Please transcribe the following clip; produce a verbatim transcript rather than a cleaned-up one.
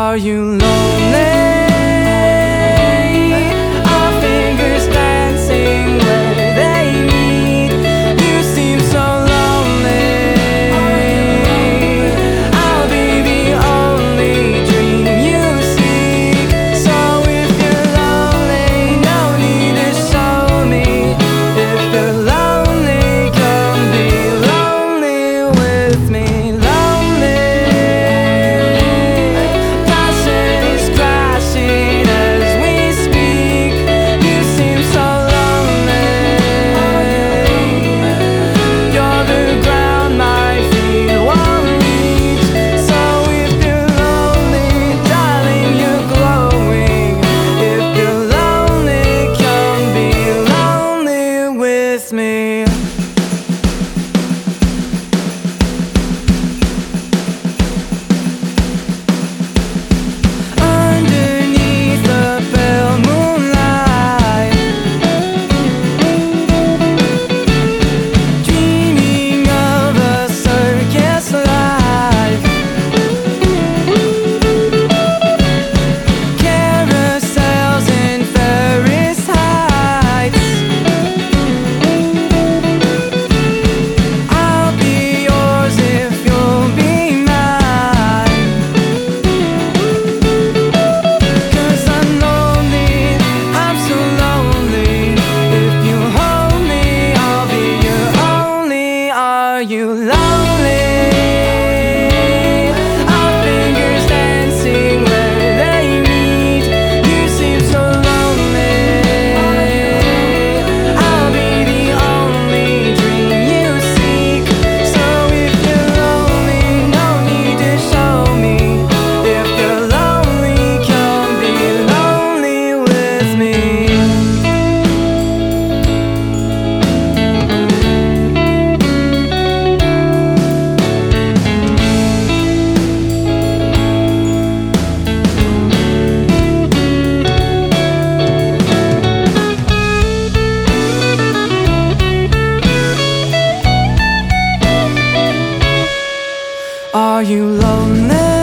Are you lonely? Our fingers dancing where they meet. You seem so lonely. I'll be the only dream you seek. So if you're lonely, no need to show me. If you're lonely, come be lonely with me. Me. Underneath the pale moonlight, dreaming of a circus life, carousels and Ferris heights. Are you lonely? Our fingers dancing where they meet. You seem so lonely. I'll be the only dream you seek. So if you're lonely, no need to show me. If you're lonely, come be lonely with me. Are you lonely?